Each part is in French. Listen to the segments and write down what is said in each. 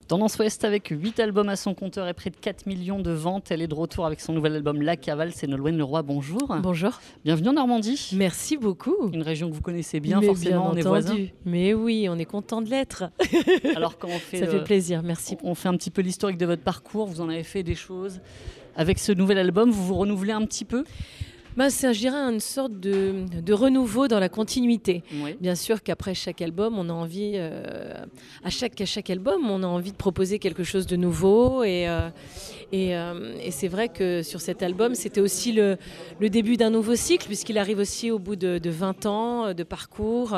Tendance Ouest avec 8 albums à son compteur et près de 4 millions de ventes. Elle est de retour avec son nouvel album La Cavale. C'est Nolwenn Leroy, bonjour. Bonjour. Bienvenue en Normandie. Merci beaucoup. Une région que vous connaissez bien, Mais forcément, bien on est entendu. voisins. Mais oui, on est content de l'être. Alors quand on fait, Ça fait plaisir, merci. On fait un petit peu l'historique de votre parcours, vous en avez fait des choses. Avec ce nouvel album, vous vous renouvelez un petit peu ? C'est, je dirais, une sorte de renouveau dans la continuité. Oui. Bien sûr qu'après chaque album, on a envie, à chaque album, on a envie de proposer quelque chose de nouveau. Et c'est vrai que sur cet album, c'était aussi le début d'un nouveau cycle, puisqu'il arrive aussi au bout de 20 ans de parcours.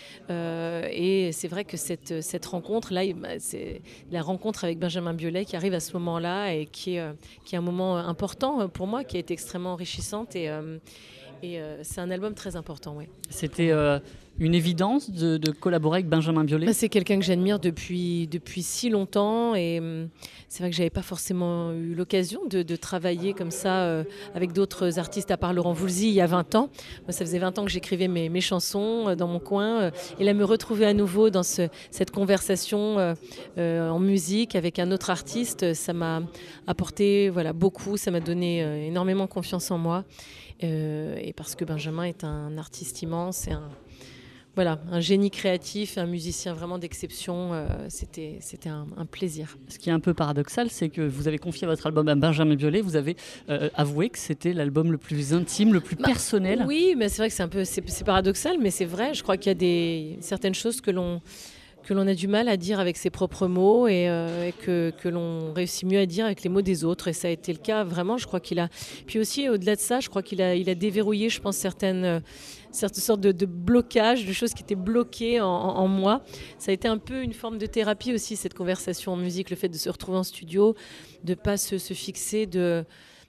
Et c'est vrai que cette rencontre-là, c'est la rencontre avec Benjamin Biolay qui arrive à ce moment-là et qui est un moment important pour moi, qui a été extrêmement enrichissante. Et c'est un album très important, oui. C'était une évidence de collaborer avec Benjamin Biolay ? C'est quelqu'un que j'admire depuis si longtemps et c'est vrai que je n'avais pas forcément eu l'occasion de travailler comme ça avec d'autres artistes à part Laurent Voulzy il y a 20 ans. Moi, ça faisait 20 ans que j'écrivais mes chansons dans mon coin et là me retrouver à nouveau dans cette conversation en musique avec un autre artiste, ça m'a apporté beaucoup, ça m'a donné énormément confiance en moi. Et parce que Benjamin est un artiste immense et un génie créatif, un musicien vraiment d'exception. C'était un plaisir. Ce qui est un peu paradoxal, c'est que vous avez confié votre album à Benjamin Biolay. Vous avez avoué que c'était l'album le plus intime, le plus personnel. Oui, mais c'est vrai que c'est paradoxal, mais c'est vrai. Je crois qu'il y a certaines choses que l'on a du mal à dire avec ses propres mots et que l'on réussit mieux à dire avec les mots des autres. Et ça a été le cas, vraiment. Je crois qu'il a... Puis aussi, au-delà de ça, je crois qu'il a déverrouillé, je pense, certaines sortes de blocages, de choses qui étaient bloquées en moi. Ça a été un peu une forme de thérapie aussi, cette conversation en musique, le fait de se retrouver en studio, de ne pas se fixer de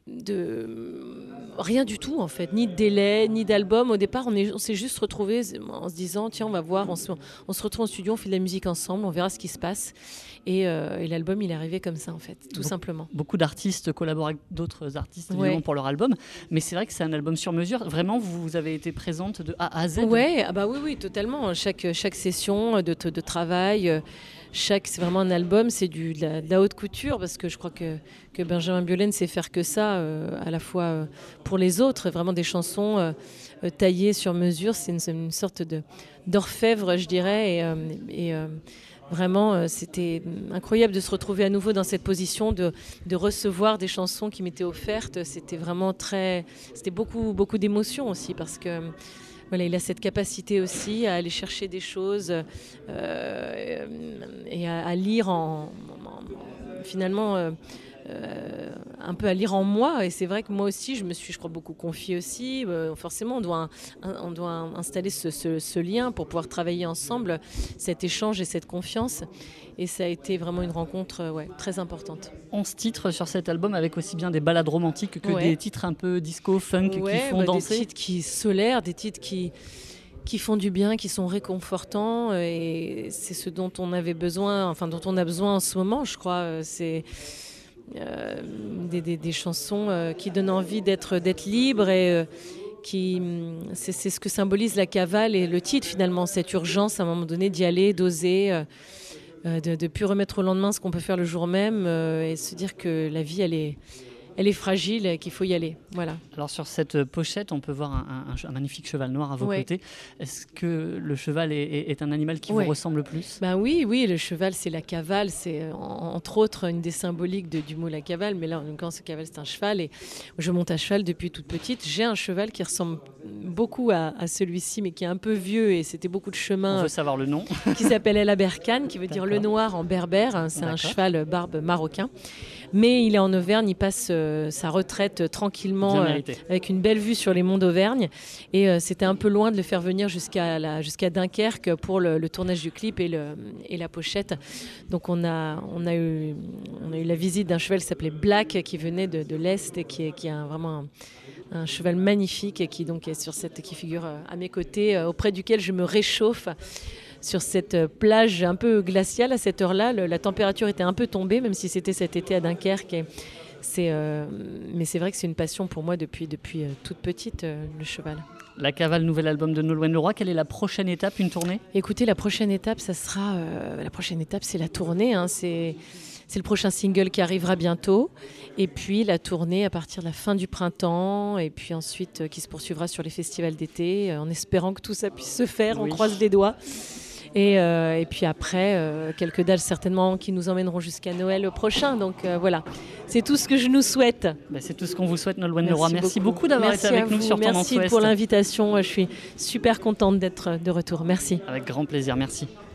rien du tout en fait, ni de délai, ni d'album. Au départ, on s'est juste retrouvés en se disant tiens, on va voir, on se retrouve en studio, on fait de la musique ensemble, on verra ce qui se passe. Et l'album, il est arrivé comme ça en fait, tout simplement. Beaucoup d'artistes collaborent avec d'autres artistes évidemment pour leur album, mais c'est vrai que c'est un album sur mesure. Vraiment, vous avez été présente de A à Z. Ouais, oui, totalement. Chaque session de travail. C'est vraiment un album, c'est de la haute couture parce que je crois que Benjamin Biolay ne sait faire que ça, à la fois pour les autres, vraiment des chansons taillées sur mesure. C'est une sorte d'orfèvre, je dirais. Vraiment, c'était incroyable de se retrouver à nouveau dans cette position, de recevoir des chansons qui m'étaient offertes. C'était vraiment c'était beaucoup d'émotions aussi parce que il a cette capacité aussi à aller chercher des choses et à lire finalement un peu à lire en moi. Et c'est vrai que moi aussi, je me suis, je crois, beaucoup confiée aussi. Forcément, on doit installer ce lien pour pouvoir travailler ensemble, cet échange et cette confiance. Et ça a été vraiment une rencontre très importante. 11 titres sur cet album avec aussi bien des ballades romantiques que des titres un peu disco, funk qui font danser. Des titres solaires, des titres qui font du bien, qui sont réconfortants. Et c'est ce dont on avait besoin, dont on a besoin en ce moment, je crois. C'est des chansons qui donnent envie d'être libre et c'est ce que symbolise la cavale et le titre finalement, cette urgence à un moment donné d'y aller, d'oser. De ne plus remettre au lendemain ce qu'on peut faire le jour même et se dire que la vie, elle est fragile et qu'il faut y aller. Voilà. Alors sur cette pochette, on peut voir un magnifique cheval noir à vos côtés. Est-ce que le cheval est un animal qui vous ressemble le plus ? Oui, le cheval, c'est la cavale. C'est entre autres une des symboliques du mot la cavale. Mais là, en l'occurrence, le cavale, c'est un cheval. Et je monte à cheval depuis toute petite. J'ai un cheval qui ressemble beaucoup à celui-ci, mais qui est un peu vieux et c'était beaucoup de chemin. On veut savoir le nom. Qui s'appelle El Aberkan, qui veut dire le noir en berbère. C'est un cheval barbe marocain. Mais il est en Auvergne, il passe sa retraite tranquillement avec une belle vue sur les monts d'Auvergne. Et c'était un peu loin de le faire venir jusqu'à Dunkerque pour le tournage du clip et la pochette. Donc on a eu la visite d'un cheval qui s'appelait Black, qui venait de l'Est et qui a vraiment un cheval magnifique et qui figure à mes côtés, auprès duquel je me réchauffe. Sur cette plage un peu glaciale à cette heure-là, la température était un peu tombée, même si c'était cet été à Dunkerque. Mais c'est vrai que c'est une passion pour moi depuis toute petite, le cheval. La Cavale, nouvel album de Nolwenn Leroy. Quelle est la prochaine étape, une tournée ? Écoutez, la prochaine étape, c'est la tournée. C'est le prochain single qui arrivera bientôt. Et puis la tournée à partir de la fin du printemps. Et puis ensuite qui se poursuivra sur les festivals d'été, en espérant que tout ça puisse se faire. Oui. On croise les doigts. Et puis après, quelques dates certainement qui nous emmèneront jusqu'à Noël prochain. Donc voilà, c'est tout ce que je nous souhaite. C'est tout ce qu'on vous souhaite, Nolwenn Leroy. Merci beaucoup d'avoir été avec nous sur Tendance Ouest. Merci pour l'invitation. Je suis super contente d'être de retour. Merci. Avec grand plaisir, merci.